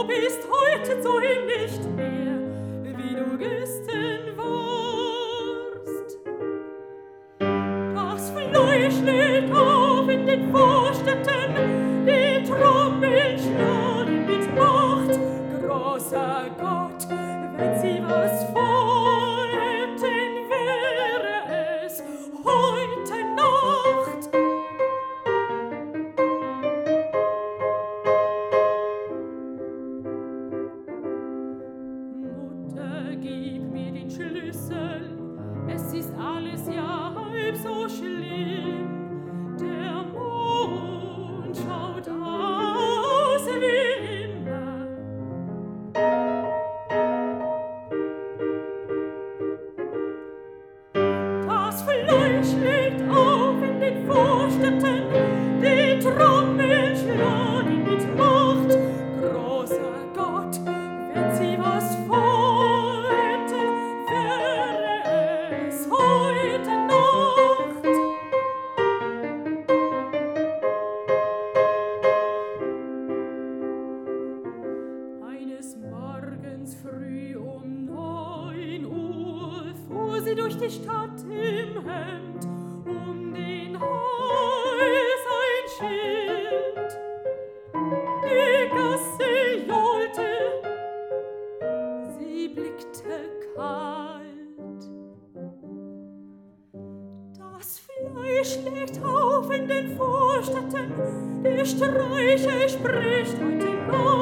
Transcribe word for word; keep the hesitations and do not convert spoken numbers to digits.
bist heute so nicht mehr, wie du gestern warst. Das Fleisch schlägt auf in den Vorstädten, die Trommeln schlagen mit Macht. Großer Gott, wenn sie was vorhätten, wäre es heute Nacht. Mutter, gib mir den Schlüssel, es ist alles ja halb so schlimm. Der Mond schaut aus wie immer. Das Fleisch schlägt auf in den Vorstädten, die Trommeln schlagen mit Macht. Großer Gott, wenn sie was vorhätten, wäre es heute Nacht. Eines Morgens früh um neun Uhr fuhr sie durch die Stadt im Hemd, um den Hals ein Schild. Die Gasse johlte, sie blickte kalt. Das Fleisch schlägt auf in den Vorstädten, die Streiche spricht heute Nacht.